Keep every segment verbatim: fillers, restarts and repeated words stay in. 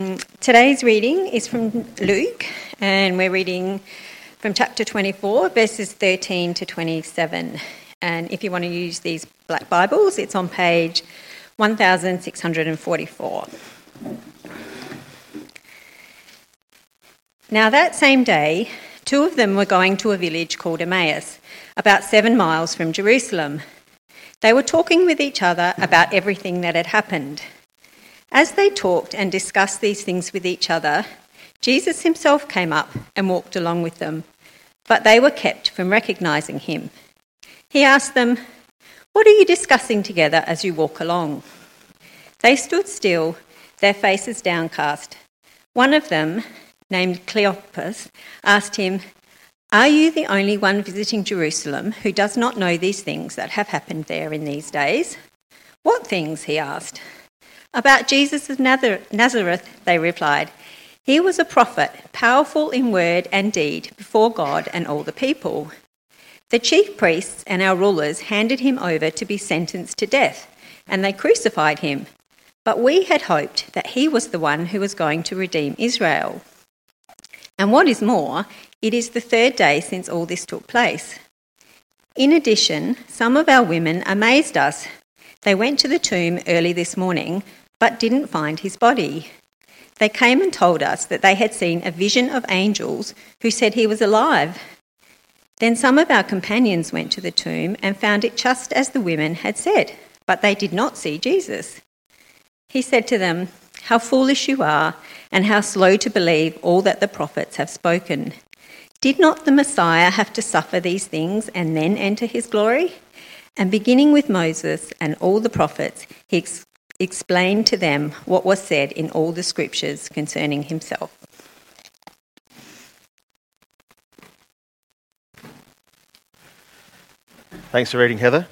Today's reading is from Luke, and we're reading from chapter twenty-four, verses thirteen to twenty-seven. And if you want to use these black Bibles, it's on page one thousand six hundred forty-four. Now that same day, two of them were going to a village called Emmaus, about seven miles from Jerusalem. They were talking with each other about everything that had happened. As they talked and discussed these things with each other, Jesus himself came up and walked along with them, but they were kept from recognising him. He asked them, "What are you discussing together as you walk along?" They stood still, their faces downcast. One of them, named Cleopas, asked him, "Are you the only one visiting Jerusalem who does not know these things that have happened there in these days?" "What things?" he asked. "About Jesus of Nazareth," they replied. "He was a prophet, powerful in word and deed before God and all the people. The chief priests and our rulers handed him over to be sentenced to death, and they crucified him. But we had hoped that he was the one who was going to redeem Israel. And what is more, it is the third day since all this took place. In addition, some of our women amazed us. They went to the tomb early this morning, but didn't find his body. They came and told us that they had seen a vision of angels who said he was alive. Then some of our companions went to the tomb and found it just as the women had said, but they did not see Jesus." He said to them, "How foolish you are, and how slow to believe all that the prophets have spoken. Did not the Messiah have to suffer these things and then enter his glory?" And beginning with Moses and all the prophets, he ex- explained to them what was said in all the scriptures concerning himself. Thanks for reading, Heather.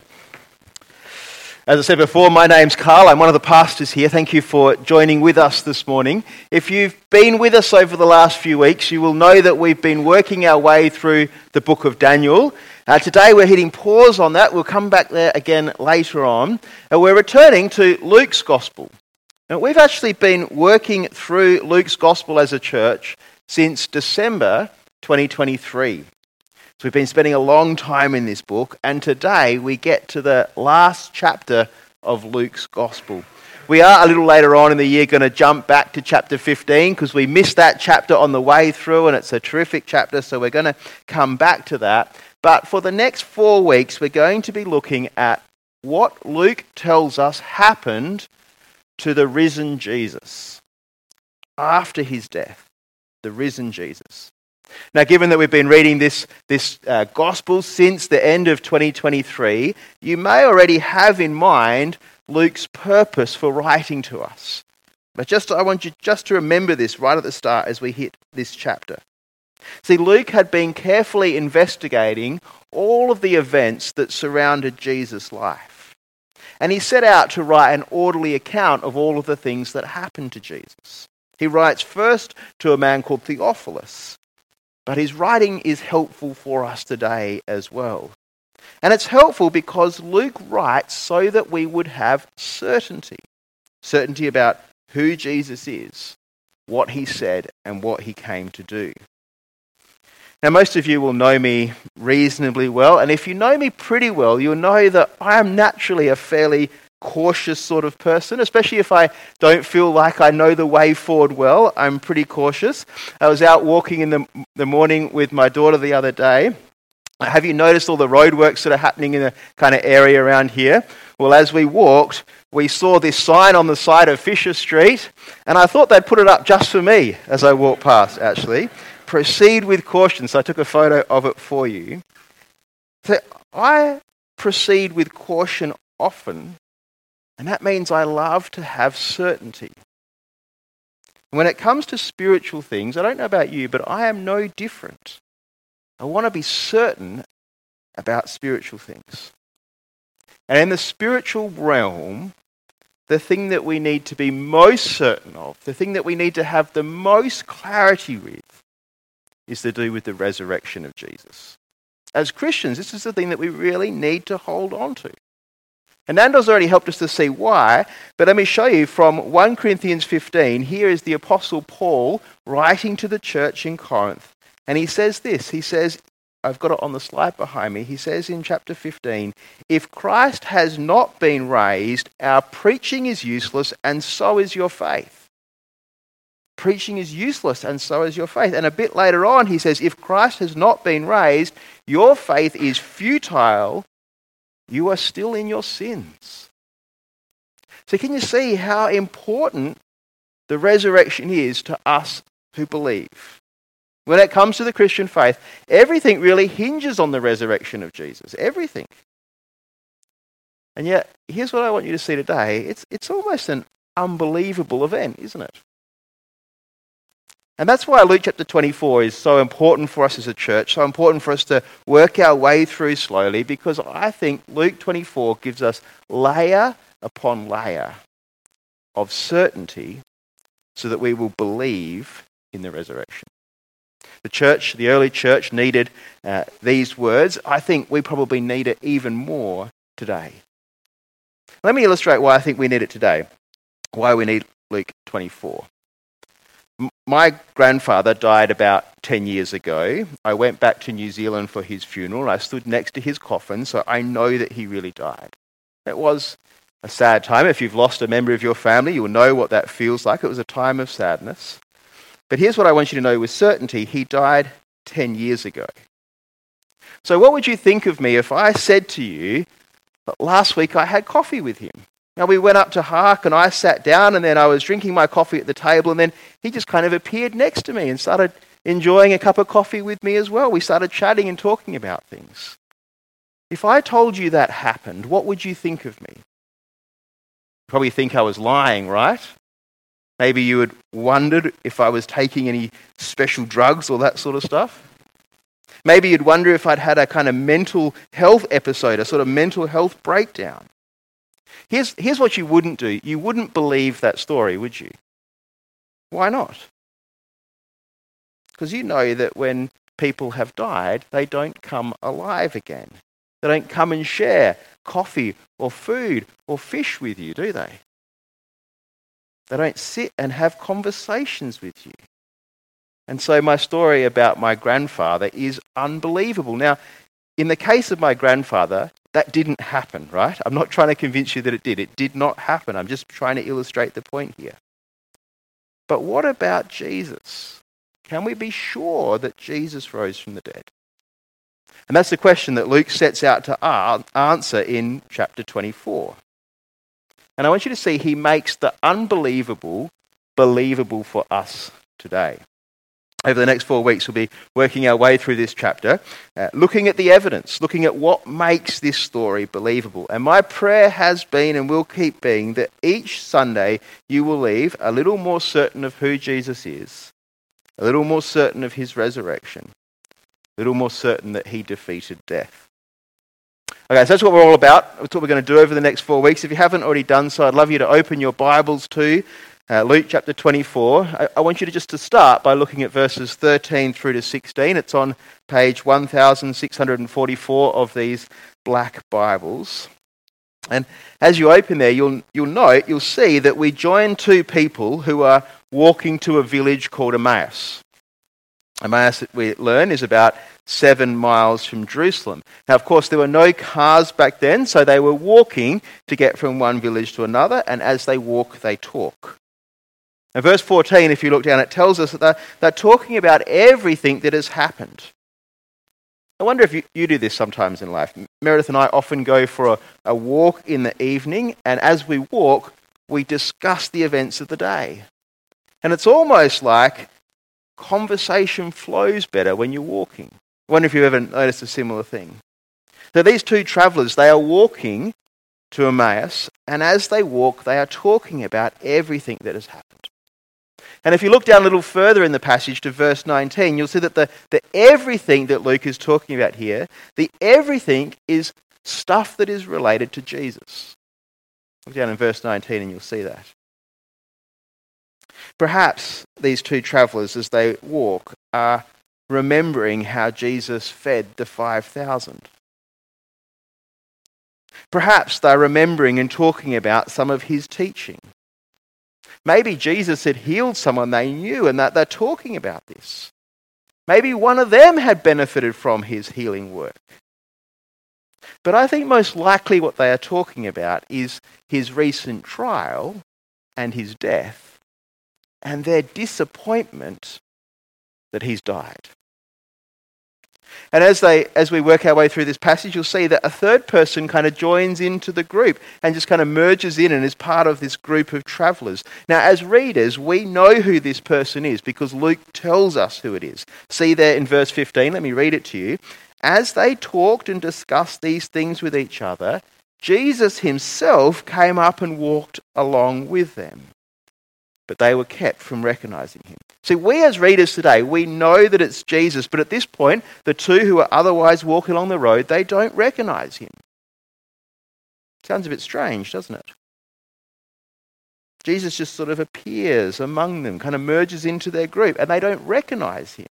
As I said before, my name's Carl. I'm one of the pastors here. Thank you for joining with us this morning. If you've been with us over the last few weeks, you will know that we've been working our way through the book of Daniel. Uh, today we're hitting pause on that. We'll come back there again later on. And we're returning to Luke's Gospel. Now, we've actually been working through Luke's Gospel as a church since December twenty twenty-three. So we've been spending a long time in this book, and today we get to the last chapter of Luke's Gospel. We are a little later on in the year going to jump back to chapter fifteen because we missed that chapter on the way through, and it's a terrific chapter, so we're going to come back to that. But for the next four weeks, we're going to be looking at what Luke tells us happened to the risen Jesus after his death, the risen Jesus. Now, given that we've been reading this, this uh, gospel since the end of twenty twenty-three, you may already have in mind Luke's purpose for writing to us. But just I want you just to remember this right at the start as we hit this chapter. See, Luke had been carefully investigating all of the events that surrounded Jesus' life. And he set out to write an orderly account of all of the things that happened to Jesus. He writes first to a man called Theophilus. But his writing is helpful for us today as well. And it's helpful because Luke writes so that we would have certainty. Certainty about who Jesus is, what he said, and what he came to do. Now, most of you will know me reasonably well, and if you know me pretty well, you'll know that I am naturally a fairly cautious sort of person, especially if I don't feel like I know the way forward well. I'm pretty cautious. I was out walking in the, the morning with my daughter the other day. Have you noticed all the roadworks that are happening in the kind of area around here? Well, as we walked, we saw this sign on the side of Fisher Street, and I thought they'd put it up just for me as I walked past, actually. Proceed with caution. So I took a photo of it for you. So I proceed with caution often, and that means I love to have certainty. When it comes to spiritual things, I don't know about you, but I am no different. I want to be certain about spiritual things. And in the spiritual realm, the thing that we need to be most certain of, the thing that we need to have the most clarity with, is to do with the resurrection of Jesus. As Christians, this is the thing that we really need to hold on to. And Nando's already helped us to see why, but let me show you from First Corinthians fifteen. Here is the Apostle Paul writing to the church in Corinth. And he says this, he says, I've got it on the slide behind me, he says in chapter fifteen, if Christ has not been raised, our preaching is useless and so is your faith. Preaching is useless and so is your faith. And a bit later on he says, if Christ has not been raised, your faith is futile. You are still in your sins. So can you see how important the resurrection is to us who believe? When it comes to the Christian faith, everything really hinges on the resurrection of Jesus. Everything. And yet, here's what I want you to see today. It's, it's almost an unbelievable event, isn't it? And that's why Luke chapter twenty-four is so important for us as a church, so important for us to work our way through slowly, because I think Luke twenty-four gives us layer upon layer of certainty so that we will believe in the resurrection. The church, the early church, needed uh, these words. I think we probably need it even more today. Let me illustrate why I think we need it today, why we need Luke twenty-four. My grandfather died about ten years ago. I went back to New Zealand for his funeral. I stood next to his coffin, so I know that he really died. It was a sad time. If you've lost a member of your family, you will know what that feels like. It was a time of sadness. But here's what I want you to know with certainty. He died ten years ago. So what would you think of me if I said to you that last week I had coffee with him? Now, we went up to Hark and I sat down and then I was drinking my coffee at the table and then he just kind of appeared next to me and started enjoying a cup of coffee with me as well. We started chatting and talking about things. If I told you that happened, what would you think of me? You'd probably think I was lying, right? Maybe you had wondered if I was taking any special drugs or that sort of stuff. Maybe you'd wonder if I'd had a kind of mental health episode, a sort of mental health breakdown. Here's, here's what you wouldn't do. You wouldn't believe that story, would you? Why not? Because you know that when people have died, they don't come alive again. They don't come and share coffee or food or fish with you, do they? They don't sit and have conversations with you. And so my story about my grandfather is unbelievable. Now, in the case of my grandfather, that didn't happen, right? I'm not trying to convince you that it did. It did not happen. I'm just trying to illustrate the point here. But what about Jesus? Can we be sure that Jesus rose from the dead? And that's the question that Luke sets out to answer in chapter twenty-four. And I want you to see he makes the unbelievable believable for us today. Over the next four weeks, we'll be working our way through this chapter, uh, looking at the evidence, looking at what makes this story believable. And my prayer has been and will keep being that each Sunday you will leave a little more certain of who Jesus is, a little more certain of his resurrection, a little more certain that he defeated death. Okay, so that's what we're all about. That's what we're going to do over the next four weeks. If you haven't already done so, I'd love you to open your Bibles to Uh, Luke chapter twenty-four. I, I want you to just to start by looking at verses thirteen through to sixteen. It's on page one thousand six hundred forty-four of these black Bibles. And as you open there, you'll you'll note, you'll see that we join two people who are walking to a village called Emmaus. Emmaus, that we learn, is about seven miles from Jerusalem. Now, of course, there were no cars back then, so they were walking to get from one village to another, and as they walk, they talk. Now, verse fourteen, if you look down, it tells us that they're, they're talking about everything that has happened. I wonder if you, you do this sometimes in life. Meredith and I often go for a, a walk in the evening, and as we walk, we discuss the events of the day. And it's almost like conversation flows better when you're walking. I wonder if you've ever noticed a similar thing. So these two travellers, they are walking to Emmaus, and as they walk, they are talking about everything that has happened. And if you look down a little further in the passage to verse nineteen, you'll see that the, the everything that Luke is talking about here, the everything is stuff that is related to Jesus. Look down in verse nineteen and you'll see that. Perhaps these two travellers, as they walk, are remembering how Jesus fed the five thousand. Perhaps they're remembering and talking about some of his teaching. Maybe Jesus had healed someone they knew and that they're talking about this. Maybe one of them had benefited from his healing work. But I think most likely what they are talking about is his recent trial and his death and their disappointment that he's died. And as they, as we work our way through this passage, you'll see that a third person kind of joins into the group and just kind of merges in and is part of this group of travellers. Now, as readers, we know who this person is because Luke tells us who it is. See there in verse fifteen, let me read it to you. As they talked and discussed these things with each other, Jesus himself came up and walked along with them. But they were kept from recognising him. See, we as readers today, we know that it's Jesus, but at this point, the two who are otherwise walking along the road, they don't recognise him. Sounds a bit strange, doesn't it? Jesus just sort of appears among them, kind of merges into their group, and they don't recognise him.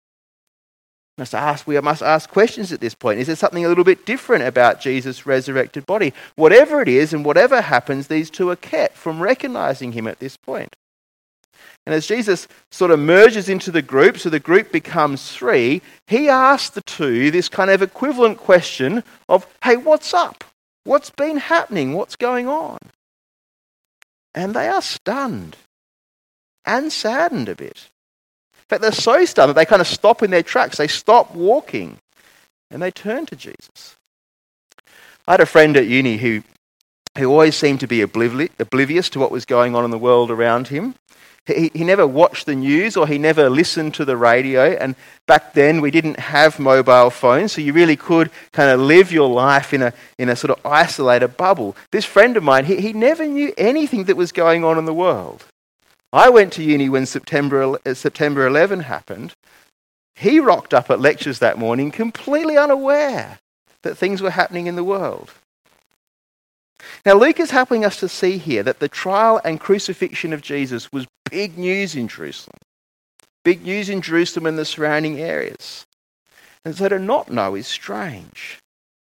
We must ask, we must ask questions at this point. Is there something a little bit different about Jesus' resurrected body? Whatever it is and whatever happens, these two are kept from recognising him at this point. And as Jesus sort of merges into the group, so the group becomes three, he asks the two this kind of equivalent question of, hey, what's up? What's been happening? What's going on? And they are stunned and saddened a bit. In fact, they're so stunned that they kind of stop in their tracks. They stop walking and they turn to Jesus. I had a friend at uni who, who always seemed to be obliv- oblivious to what was going on in the world around him. He, he never watched the news or he never listened to the radio. And back then we didn't have mobile phones, so you really could kind of live your life in a in a sort of isolated bubble. This friend of mine, he, he never knew anything that was going on in the world. I went to uni when September September eleventh happened. He rocked up at lectures that morning completely unaware that things were happening in the world. Now, Luke is helping us to see here that the trial and crucifixion of Jesus was big news in Jerusalem. Big news in Jerusalem and the surrounding areas. And so to not know is strange.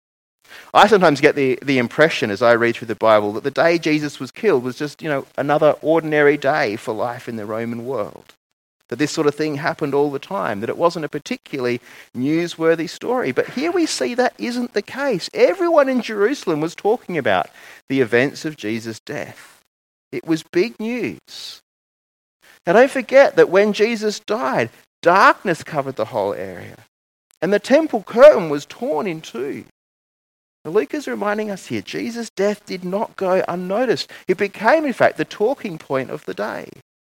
I sometimes get the, the impression as I read through the Bible that the day Jesus was killed was just, you know, another ordinary day for life in the Roman world. That this sort of thing happened all the time, that it wasn't a particularly newsworthy story. But here we see that isn't the case. Everyone in Jerusalem was talking about the events of Jesus' death. It was big news. Now don't forget that when Jesus died, darkness covered the whole area. And the temple curtain was torn in two. Now Luke is reminding us here, Jesus' death did not go unnoticed. It became, in fact, the talking point of the day.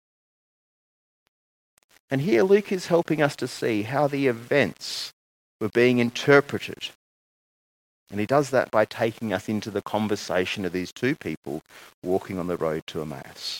And here Luke is helping us to see how the events were being interpreted. And he does that by taking us into the conversation of these two people walking on the road to Emmaus.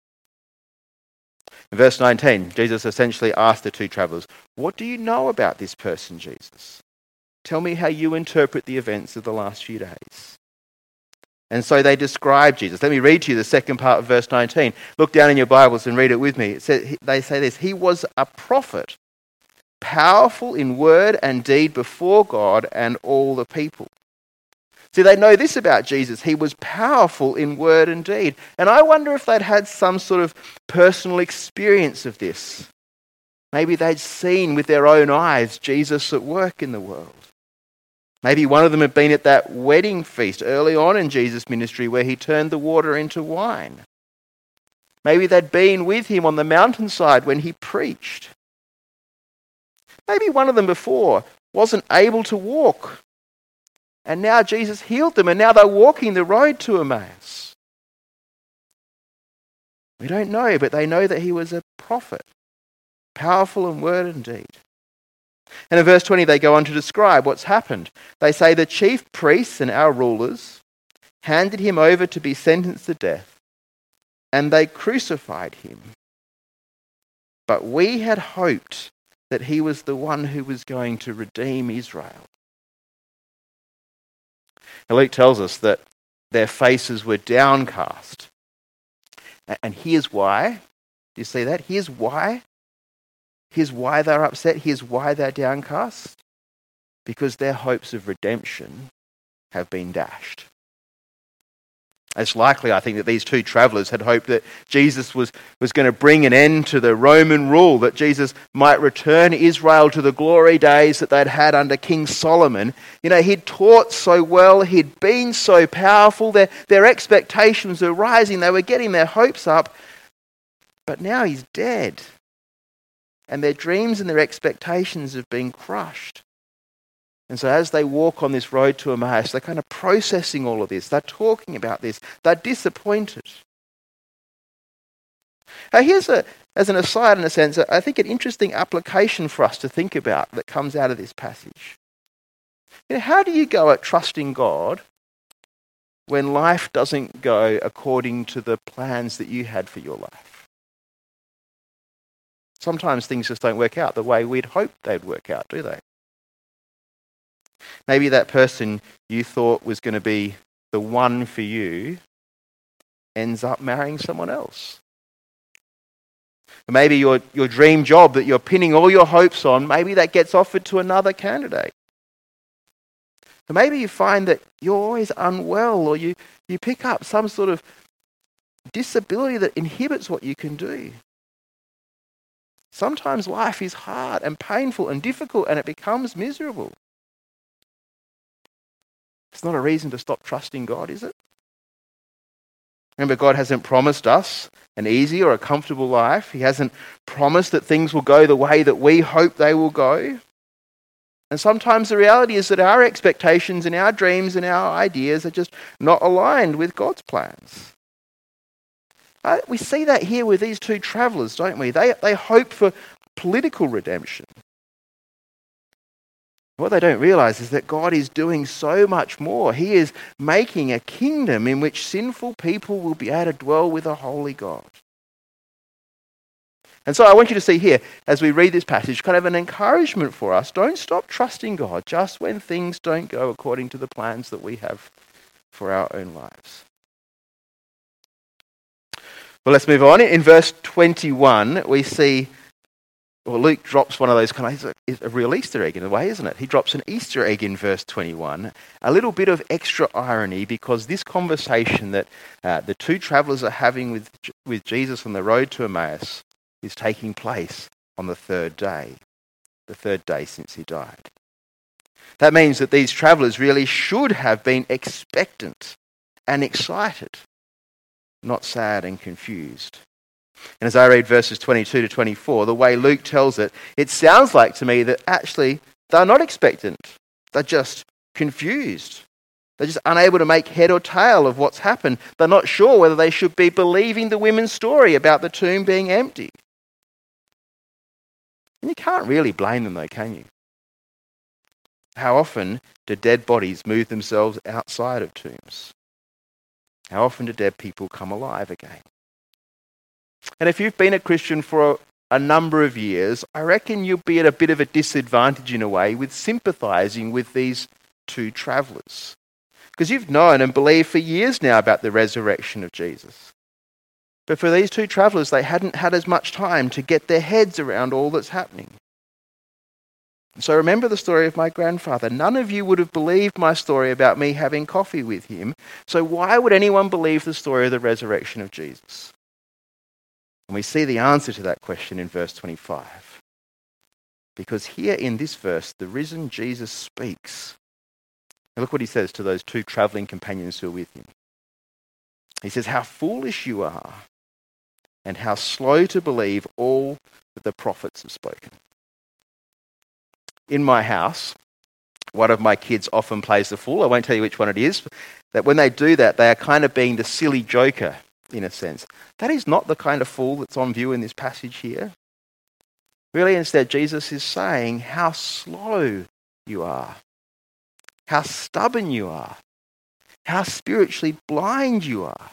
In verse nineteen, Jesus essentially asked the two travellers, "What do you know about this person, Jesus? Tell me how you interpret the events of the last few days." And so they describe Jesus. Let me read to you the second part of verse nineteen. Look down in your Bibles and read it with me. It says, they say this, "He was a prophet, powerful in word and deed before God and all the people." See, they know this about Jesus. He was powerful in word and deed. And I wonder if they'd had some sort of personal experience of this. Maybe they'd seen with their own eyes Jesus at work in the world. Maybe one of them had been at that wedding feast early on in Jesus' ministry where he turned the water into wine. Maybe they'd been with him on the mountainside when he preached. Maybe one of them before wasn't able to walk. And now Jesus healed them and now they're walking the road to Emmaus. We don't know, but they know that he was a prophet, powerful in word and deed. And in verse twenty, they go on to describe what's happened. They say the chief priests and our rulers handed him over to be sentenced to death, and they crucified him. But we had hoped that he was the one who was going to redeem Israel. Now, Luke tells us that their faces were downcast. And here's why. Do you see that? Here's why. Here's why they're upset. Here's why they're downcast. Because their hopes of redemption have been dashed. It's likely, I think, that these two travellers had hoped that Jesus was, was going to bring an end to the Roman rule, that Jesus might return Israel to the glory days that they'd had under King Solomon. You know, he'd taught so well, he'd been so powerful, their, their expectations were rising, they were getting their hopes up, but now he's dead. And their dreams and their expectations have been crushed. And so as they walk on this road to Emmaus, they're kind of processing all of this. They're talking about this. They're disappointed. Now here's, a, as an aside in a sense, I think an interesting application for us to think about that comes out of this passage. You know, how do you go at trusting God when life doesn't go according to the plans that you had for your life? Sometimes things just don't work out the way we'd hoped they'd work out, do they? Maybe that person you thought was going to be the one for you ends up marrying someone else. Maybe your, your dream job that you're pinning all your hopes on, maybe that gets offered to another candidate. Or maybe you find that you're always unwell, or you, you pick up some sort of disability that inhibits what you can do. Sometimes life is hard and painful and difficult, and it becomes miserable. It's not a reason to stop trusting God, is it? Remember, God hasn't promised us an easy or a comfortable life. He hasn't promised that things will go the way that we hope they will go. And sometimes the reality is that our expectations and our dreams and our ideas are just not aligned with God's plans. Uh, we see that here with these two travellers, don't we? They, they hope for political redemption. What they don't realise is that God is doing so much more. He is making a kingdom in which sinful people will be able to dwell with a holy God. And so I want you to see here, as we read this passage, kind of an encouragement for us. Don't stop trusting God just when things don't go according to the plans that we have for our own lives. Well, let's move on. In verse twenty-one, we see, well, Luke drops one of those kind of, it's a real Easter egg in a way, isn't it? He drops an Easter egg in verse twenty-one, a little bit of extra irony, because this conversation that uh, the two travellers are having with, with Jesus on the road to Emmaus is taking place on the third day, the third day since he died. That means that these travellers really should have been expectant and excited, not sad and confused. And as I read verses twenty-two to twenty-four, the way Luke tells it, it sounds like to me that actually they're not expectant. They're just confused. They're just unable to make head or tail of what's happened. They're not sure whether they should be believing the women's story about the tomb being empty. And you can't really blame them though, can you? How often do dead bodies move themselves outside of tombs? How often do dead people come alive again? And if you've been a Christian for a, a number of years, I reckon you'll be at a bit of a disadvantage in a way with sympathising with these two travellers. Because you've known and believed for years now about the resurrection of Jesus. But for these two travellers, they hadn't had as much time to get their heads around all that's happening. So remember the story of my grandfather. None of you would have believed my story about me having coffee with him. So why would anyone believe the story of the resurrection of Jesus? And we see the answer to that question in verse twenty-five. Because here in this verse, the risen Jesus speaks. And look what he says to those two travelling companions who are with him. He says, "How foolish you are, and how slow to believe all that the prophets have spoken." In my house, one of my kids often plays the fool. I won't tell you which one it is. That when they do that, they are kind of being the silly joker, in a sense. That is not the kind of fool that's on view in this passage here. Really, instead, Jesus is saying how slow you are, how stubborn you are, how spiritually blind you are.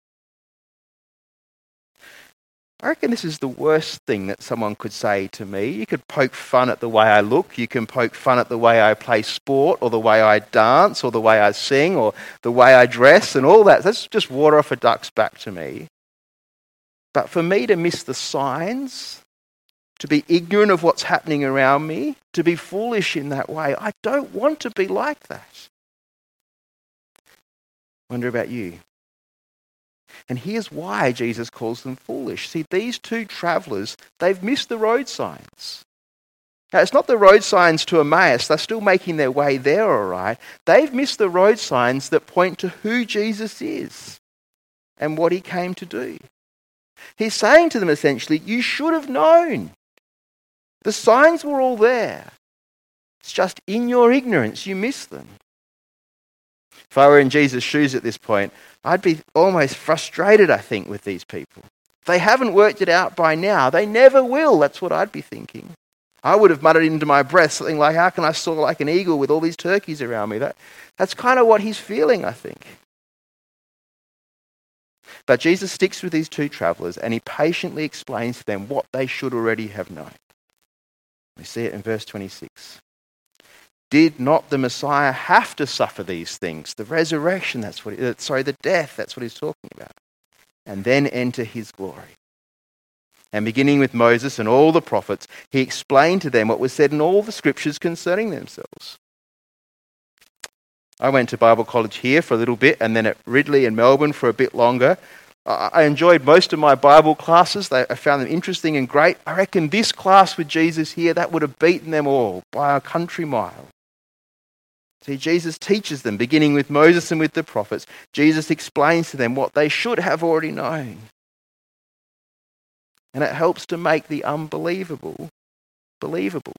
I reckon this is the worst thing that someone could say to me. You could poke fun at the way I look, you can poke fun at the way I play sport, or the way I dance, or the way I sing, or the way I dress, and all that. That's just water off a duck's back to me. But for me to miss the signs, to be ignorant of what's happening around me, to be foolish in that way, I don't want to be like that. Wonder about you. And here's why Jesus calls them foolish. See, these two travellers, they've missed the road signs. Now, it's not the road signs to Emmaus. They're still making their way there, all right. They've missed the road signs that point to who Jesus is and what he came to do. He's saying to them essentially, you should have known. The signs were all there. It's just in your ignorance you missed them. If I were in Jesus' shoes at this point, I'd be almost frustrated, I think, with these people. They haven't worked it out by now. They never will. That's what I'd be thinking. I would have muttered into my breath something like, how can I soar like an eagle with all these turkeys around me? That, that's kind of what he's feeling, I think. But Jesus sticks with these two travellers and he patiently explains to them what they should already have known. We see it in verse twenty-six. Did not the Messiah have to suffer these things? The resurrection, that's what, he, sorry, the death, that's what he's talking about. And then enter his glory. And beginning with Moses and all the prophets, he explained to them what was said in all the scriptures concerning themselves. I went to Bible college here for a little bit and then at Ridley in Melbourne for a bit longer. I enjoyed most of my Bible classes. I found them interesting and great. I reckon this class with Jesus here, that would have beaten them all by a country mile. See, Jesus teaches them, beginning with Moses and with the prophets. Jesus explains to them what they should have already known. And it helps to make the unbelievable believable.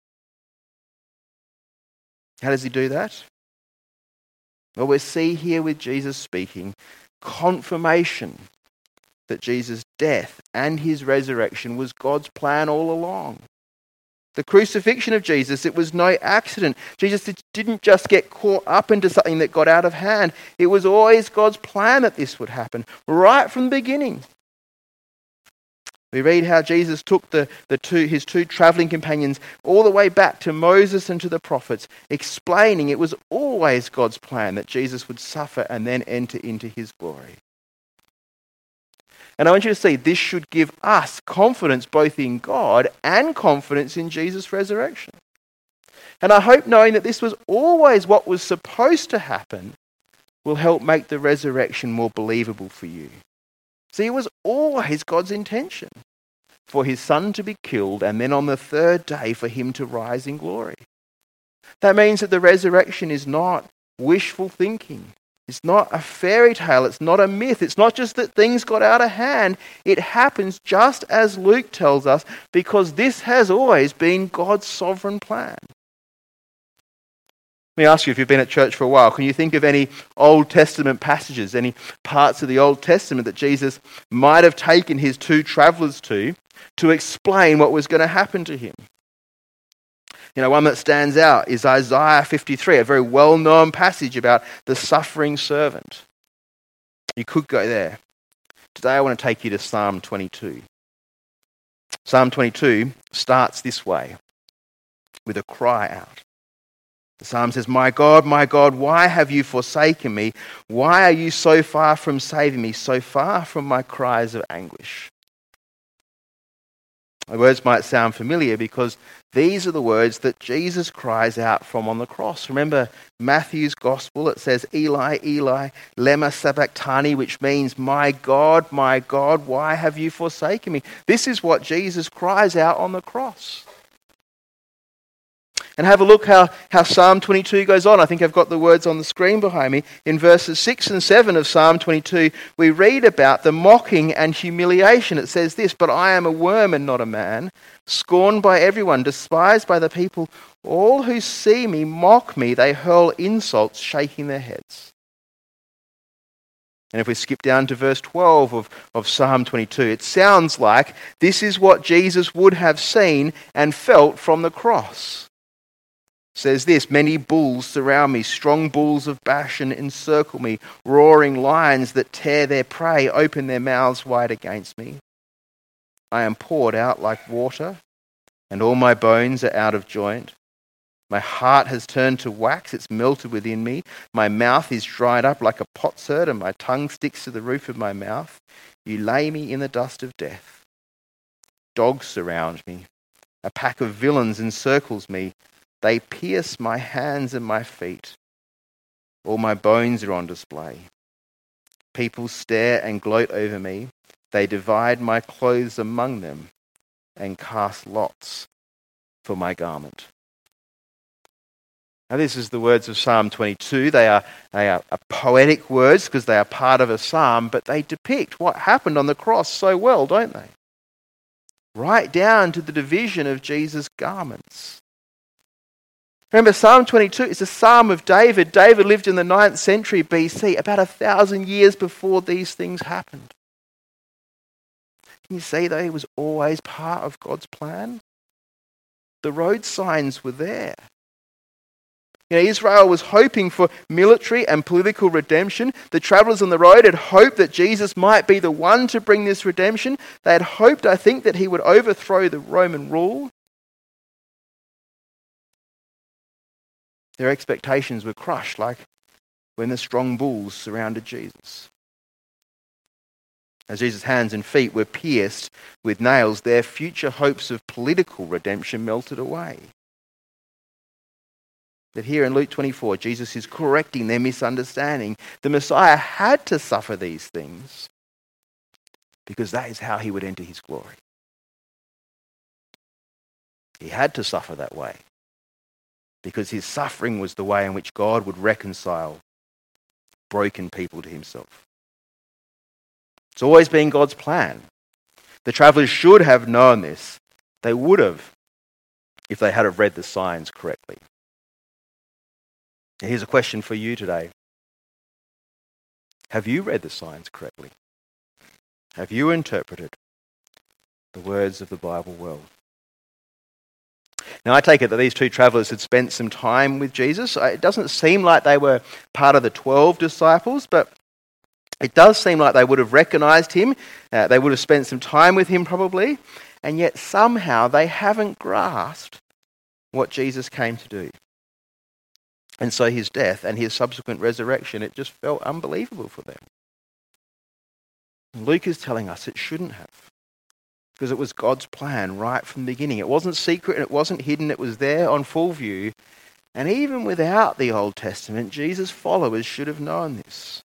How does he do that? Well, we see here with Jesus speaking confirmation that Jesus' death and his resurrection was God's plan all along. The crucifixion of Jesus, it was no accident. Jesus didn't just get caught up into something that got out of hand. It was always God's plan that this would happen, right from the beginning. We read how Jesus took the, the two, his two travelling companions all the way back to Moses and to the prophets, explaining it was always God's plan that Jesus would suffer and then enter into his glory. And I want you to see, this should give us confidence both in God and confidence in Jesus' resurrection. And I hope knowing that this was always what was supposed to happen will help make the resurrection more believable for you. See, it was always God's intention for his son to be killed and then on the third day for him to rise in glory. That means that the resurrection is not wishful thinking. It's not a fairy tale. It's not a myth. It's not just that things got out of hand. It happens just as Luke tells us because this has always been God's sovereign plan. Let me ask you, if you've been at church for a while, can you think of any Old Testament passages, any parts of the Old Testament that Jesus might have taken his two travellers to, to explain what was going to happen to him? You know, one that stands out is Isaiah fifty-three, a very well-known passage about the suffering servant. You could go there. Today I want to take you to Psalm twenty-two. Psalm twenty-two starts this way, with a cry out. The psalm says, "My God, my God, why have you forsaken me? Why are you so far from saving me, so far from my cries of anguish?" The words might sound familiar because these are the words that Jesus cries out from on the cross. Remember Matthew's gospel, it says, "Eli, Eli, lema sabachthani," which means, "My God, my God, why have you forsaken me?" This is what Jesus cries out on the cross. And have a look how, how Psalm twenty-two goes on. I think I've got the words on the screen behind me. In verses six and seven of Psalm twenty-two, we read about the mocking and humiliation. It says this, "But I am a worm and not a man, scorned by everyone, despised by the people. All who see me mock me. They hurl insults, shaking their heads." And if we skip down to verse twelve of, of Psalm twenty-two, it sounds like this is what Jesus would have seen and felt from the cross. Says this, "Many bulls surround me, strong bulls of Bashan encircle me, roaring lions that tear their prey open their mouths wide against me. I am poured out like water, and all my bones are out of joint. My heart has turned to wax, it's melted within me. My mouth is dried up like a potsherd, and my tongue sticks to the roof of my mouth. You lay me in the dust of death. Dogs surround me. A pack of villains encircles me. They pierce my hands and my feet. All my bones are on display. People stare and gloat over me. They divide my clothes among them and cast lots for my garment. Now, this is the words of Psalm twenty-two. They are, they are poetic words because they are part of a psalm, but they depict what happened on the cross so well, don't they? Right down to the division of Jesus' garments. Remember, Psalm twenty-two is a psalm of David. David lived in the ninth century B C, about a thousand years before these things happened. Can you see, though, he was always part of God's plan? The road signs were there. You know, Israel was hoping for military and political redemption. The travellers on the road had hoped that Jesus might be the one to bring this redemption. They had hoped, I think, that he would overthrow the Roman rule. Their expectations were crushed, like when the strong bulls surrounded Jesus. As Jesus' hands and feet were pierced with nails, their future hopes of political redemption melted away. But here in Luke twenty-four, Jesus is correcting their misunderstanding. The Messiah had to suffer these things because that is how he would enter his glory. He had to suffer that way because his suffering was the way in which God would reconcile broken people to himself. It's always been God's plan. The travellers should have known this. They would have if they had have read the signs correctly. Here's a question for you today. Have you read the signs correctly? Have you interpreted the words of the Bible well? Now, I take it that these two travellers had spent some time with Jesus. It doesn't seem like they were part of the twelve disciples, but it does seem like they would have recognised him. Uh, they would have spent some time with him probably, and yet somehow they haven't grasped what Jesus came to do. And so his death and his subsequent resurrection, it just felt unbelievable for them. Luke is telling us it shouldn't have, because it was God's plan right from the beginning. It wasn't secret and it wasn't hidden, it was there on full view. And even without the Old Testament, Jesus' followers should have known this.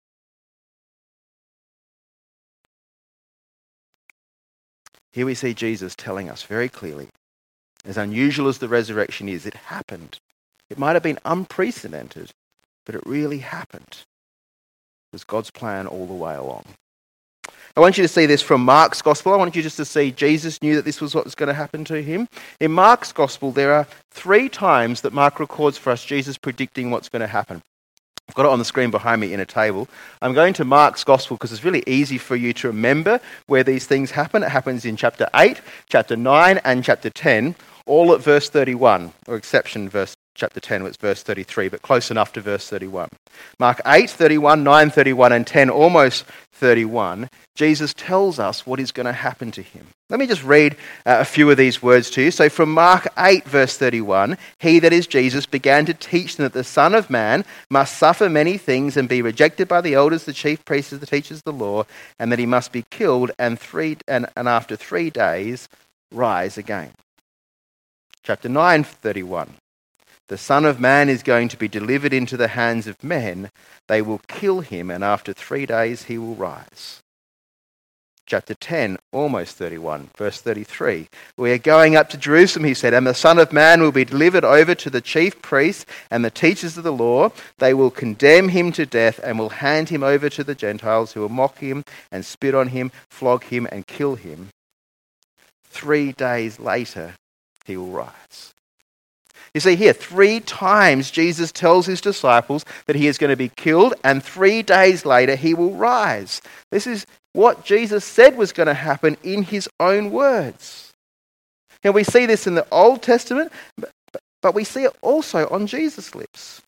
Here we see Jesus telling us very clearly, as unusual as the resurrection is, it happened. It might have been unprecedented, but it really happened. It was God's plan all the way along. I want you to see this from Mark's Gospel. I want you just to see Jesus knew that this was what was going to happen to him. In Mark's Gospel, there are three times that Mark records for us Jesus predicting what's going to happen. I've got it on the screen behind me in a table. I'm going to Mark's Gospel because it's really easy for you to remember where these things happen. It happens in chapter eight, chapter nine, and chapter ten, all at verse thirty-one, or exception verse chapter ten, it's verse thirty-three, but close enough to verse thirty-one. Mark eight, thirty-one, nine, thirty-one, and ten, almost thirty-one, Jesus tells us what is going to happen to him. Let me just read uh, a few of these words to you. So from Mark eight, verse thirty-one, he, that is Jesus, began to teach them that the Son of Man must suffer many things and be rejected by the elders, the chief priests, the teachers of the law, and that he must be killed and, three, and, and after three days rise again. Chapter nine, thirty-one. The Son of Man is going to be delivered into the hands of men. They will kill him, and after three days he will rise. Chapter ten, almost thirty-one, verse thirty-three. We are going up to Jerusalem, he said, and the Son of Man will be delivered over to the chief priests and the teachers of the law. They will condemn him to death and will hand him over to the Gentiles, who will mock him and spit on him, flog him and kill him. Three days later, he will rise. You see here, three times Jesus tells his disciples that he is going to be killed, and three days later he will rise. This is what Jesus said was going to happen in his own words. Now we see this in the Old Testament, but, but we see it also on Jesus' lips.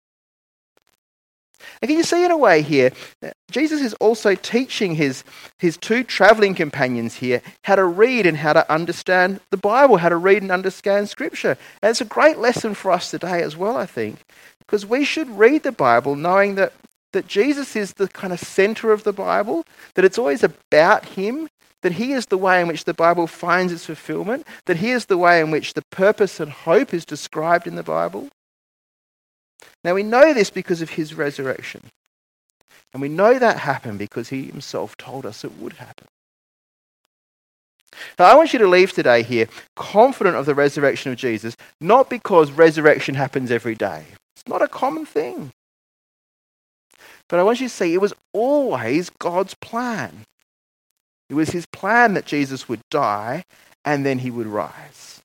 And can you see in a way here, Jesus is also teaching his, his two travelling companions here how to read and how to understand the Bible, how to read and understand Scripture. And it's a great lesson for us today as well, I think, because we should read the Bible knowing that, that Jesus is the kind of centre of the Bible, that it's always about him, that he is the way in which the Bible finds its fulfillment, that he is the way in which the purpose and hope is described in the Bible. Now we know this because of his resurrection. And we know that happened because he himself told us it would happen. Now, I want you to leave today here confident of the resurrection of Jesus, not because resurrection happens every day. It's not a common thing. But I want you to see it was always God's plan. It was his plan that Jesus would die and then he would rise.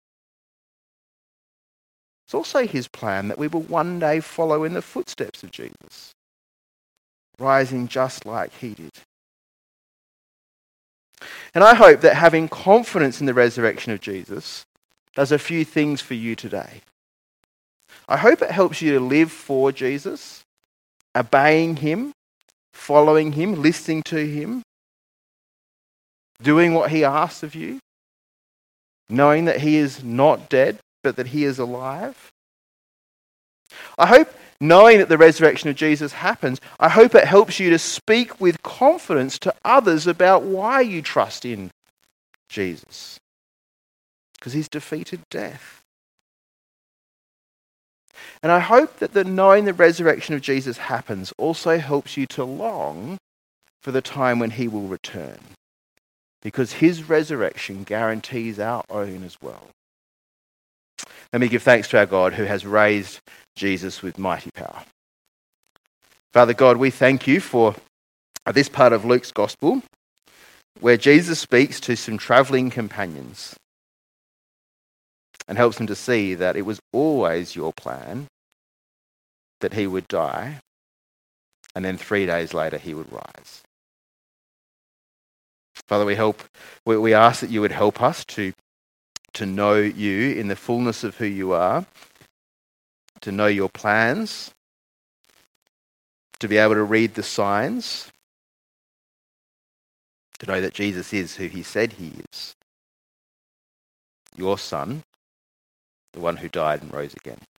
It's also his plan that we will one day follow in the footsteps of Jesus, rising just like he did. And I hope that having confidence in the resurrection of Jesus does a few things for you today. I hope it helps you to live for Jesus, obeying him, following him, listening to him, doing what he asks of you, knowing that he is not dead, but that he is alive. I hope, knowing that the resurrection of Jesus happens, I hope it helps you to speak with confidence to others about why you trust in Jesus. Because he's defeated death. And I hope that the knowing the resurrection of Jesus happens also helps you to long for the time when he will return. Because his resurrection guarantees our own as well. Let me give thanks to our God who has raised Jesus with mighty power. Father God, we thank you for this part of Luke's gospel where Jesus speaks to some travelling companions and helps them to see that it was always your plan that he would die and then three days later he would rise. Father, we help. We, we ask that you would help us to, to know you in the fullness of who you are, to know your plans, to be able to read the signs, to know that Jesus is who he said he is, your Son, the one who died and rose again.